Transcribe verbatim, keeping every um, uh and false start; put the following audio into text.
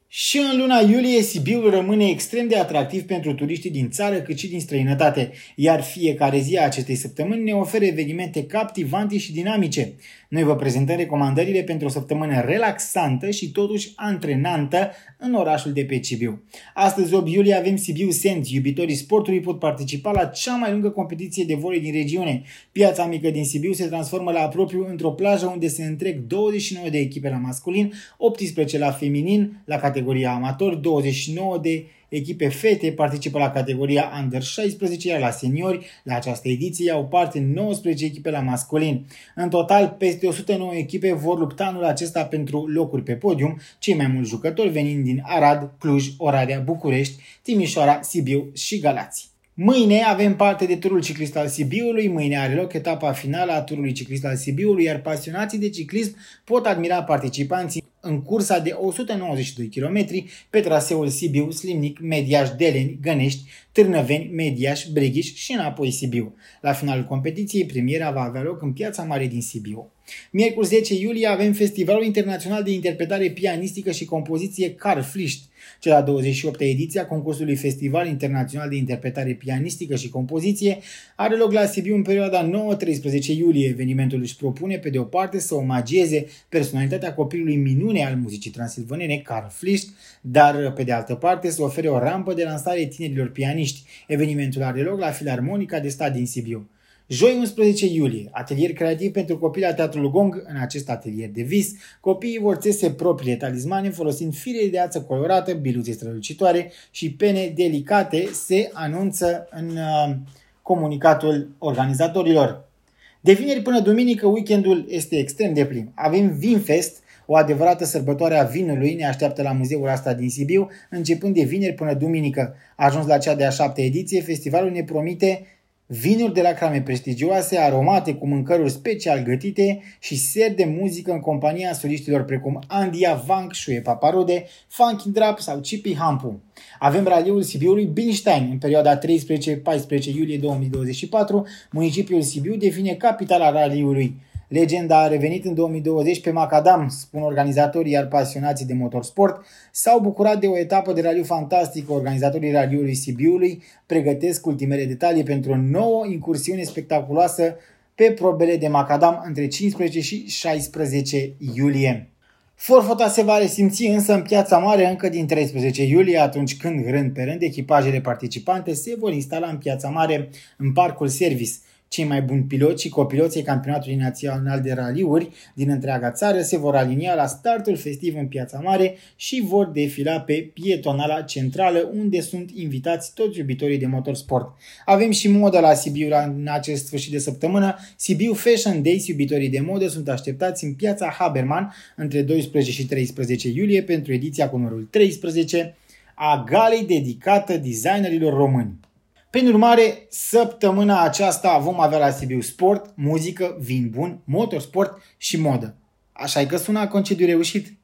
Și în luna iulie, Sibiul rămâne extrem de atractiv pentru turiștii din țară cât și din străinătate, iar fiecare zi a acestei săptămâni ne oferă evenimente captivante și dinamice. Noi vă prezentăm recomandările pentru o săptămână relaxantă și totuși antrenantă în orașul de pe Sibiu. Astăzi, opt iulie, avem Sibiu Sens. Iubitorii sportului pot participa la cea mai lungă competiție de volei din regiune. Piața mică din Sibiu se transformă la propriu într-o plajă unde se întrec douăzeci și nouă de echipe la masculin, optsprezece la feminin, la categoria amator, douăzeci și nouă de echipe fete participă la categoria Under șaisprezece, iar la seniori, la această ediție, au parte nouăsprezece echipe la masculin. În total, peste o sută nouă echipe vor lupta anul acesta pentru locuri pe podium, cei mai mulți jucători venind din Arad, Cluj, Oradea, București, Timișoara, Sibiu și Galați. Mâine avem parte de turul ciclist al Sibiului, mâine are loc etapa finală a turului ciclist al Sibiului, iar pasionații de ciclism pot admira participanții în cursa de o sută nouăzeci și doi de kilometri pe traseul Sibiu, Slimnic, Mediaș, Deleni, Gănești, Târnăveni, Mediaș, Breghiș și înapoi Sibiu. La finalul competiției, premiera va avea loc în Piața Mare din Sibiu. Miercuri zece iulie avem Festivalul Internațional de Interpretare Pianistică și Compoziție Carfliști. Cea de-a douăzeci și opta ediție a concursului Festival Internațional de Interpretare Pianistică și Compoziție are loc la Sibiu în perioada nouă treisprezece iulie. Evenimentul își propune, pe de o parte, să omagieze personalitatea copilului minune al muzicii transilvanene, Carfliști, dar, pe de altă parte, să ofere o rampă de lansare tinerilor pianiști. Evenimentul are loc la Filarmonica de Stat din Sibiu. Joi unsprezece iulie, atelier creativ pentru copii la Teatrul Gong. În acest atelier de vis, copiii vor țese propriile talismane folosind fire de ață colorată, biluțe strălucitoare și pene delicate, se anunță în uh, comunicatul organizatorilor. De vineri până duminică, weekendul este extrem de plin. Avem Vinfest, o adevărată sărbătoare a vinului, ne așteaptă la muzeul asta din Sibiu, începând de vineri până duminică. Ajuns la cea de-a șaptea ediție, festivalul ne promite vinuri de la crame prestigioase, aromate cu mâncăruri special gătite și seri de muzică în compania soliștilor precum Andia, Vank, Șuie Paparude, Funky Drap sau Cipi Hampu. Avem raliul Sibiului Bilstein. În perioada treisprezece paisprezece iulie două mii douăzeci și patru, municipiul Sibiu devine capitala raliului. Legenda a revenit în două mii douăzeci pe macadam, spun organizatorii, iar pasionații de motorsport s-au bucurat de o etapă de raliu fantastică. Organizatorii raliului Sibiului pregătesc ultimele detalii pentru o nouă incursiune spectaculoasă pe probele de macadam între cincisprezece și șaisprezece iulie. Forfota se va resimți însă în Piața Mare încă din treisprezece iulie, atunci când, rând pe rând, echipajele participante se vor instala în Piața Mare, în Parcul Service. Cei mai buni piloți și copiloții campionatului național de raliuri din întreaga țară se vor alinia la startul festiv în Piața Mare și vor defila pe pietonala centrală, unde sunt invitați toți iubitorii de motorsport. Avem și modă la Sibiu în acest sfârșit de săptămână. Sibiu Fashion Days, iubitorii de modă sunt așteptați în Piața Haberman între doisprezece și treisprezece iulie pentru ediția cu numărul treisprezece a galei dedicată designerilor români. Prin urmare, săptămâna aceasta vom avea la Sibiu sport, muzică, vin bun, motorsport și modă. Așa-i că sună concediu reușit.